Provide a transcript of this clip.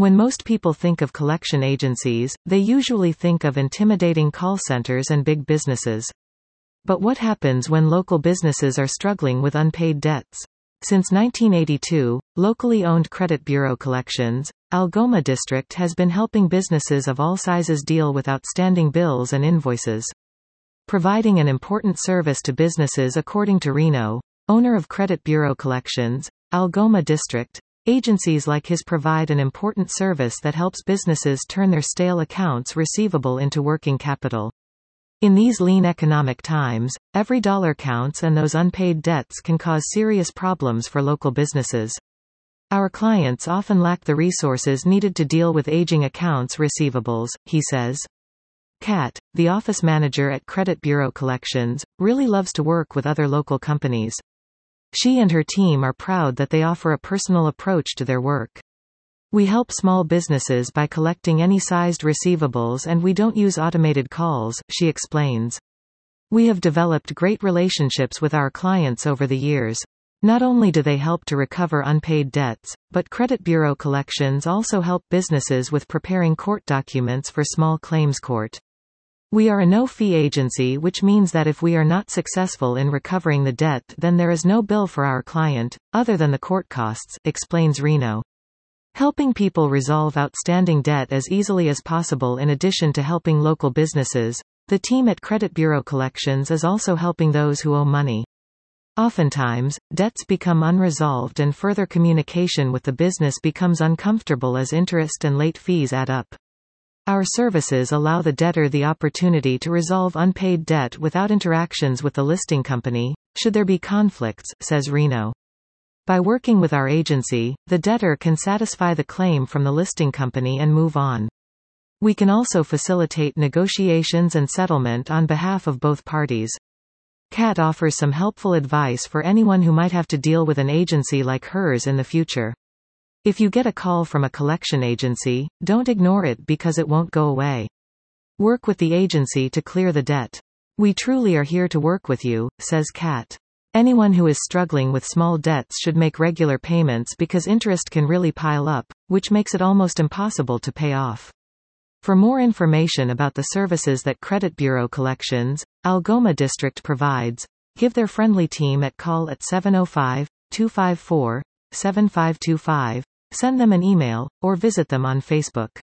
When most people think of collection agencies, they usually think of intimidating call centers and big businesses. But what happens when local businesses are struggling with unpaid debts? Since 1982, locally owned credit bureau collections, Algoma District has been helping businesses of all sizes deal with outstanding bills and invoices. Providing an important service to businesses. According to Reno, owner of Credit Bureau Collections, Algoma District, agencies like his provide an important service that helps businesses turn their stale accounts receivable into working capital. In these lean economic times, every dollar counts, and those unpaid debts can cause serious problems for local businesses. Our clients often lack the resources needed to deal with aging accounts receivables, he says. Kat, the office manager at Credit Bureau Collections, really loves to work with other local companies. She and her team are proud that they offer a personal approach to their work. We help small businesses by collecting any sized receivables, and we don't use automated calls, she explains. We have developed great relationships with our clients over the years. Not only do they help to recover unpaid debts, but Credit Bureau Collections also help businesses with preparing court documents for small claims court. We are a no-fee agency, which means that if we are not successful in recovering the debt, then there is no bill for our client, other than the court costs, explains Reno. Helping people resolve outstanding debt as easily as possible. In addition to helping local businesses, the team at Credit Bureau Collections is also helping those who owe money. Oftentimes, debts become unresolved and further communication with the business becomes uncomfortable as interest and late fees add up. Our services allow the debtor the opportunity to resolve unpaid debt without interactions with the listing company, should there be conflicts, says Reno. By working with our agency, the debtor can satisfy the claim from the listing company and move on. We can also facilitate negotiations and settlement on behalf of both parties. Kat offers some helpful advice for anyone who might have to deal with an agency like hers in the future. If you get a call from a collection agency, don't ignore it because it won't go away. Work with the agency to clear the debt. We truly are here to work with you, says Kat. Anyone who is struggling with small debts should make regular payments because interest can really pile up, which makes it almost impossible to pay off. For more information about the services that Credit Bureau Collections, Algoma District provides, give their friendly team a call at 705-254-7525, send them an email, or visit them on Facebook.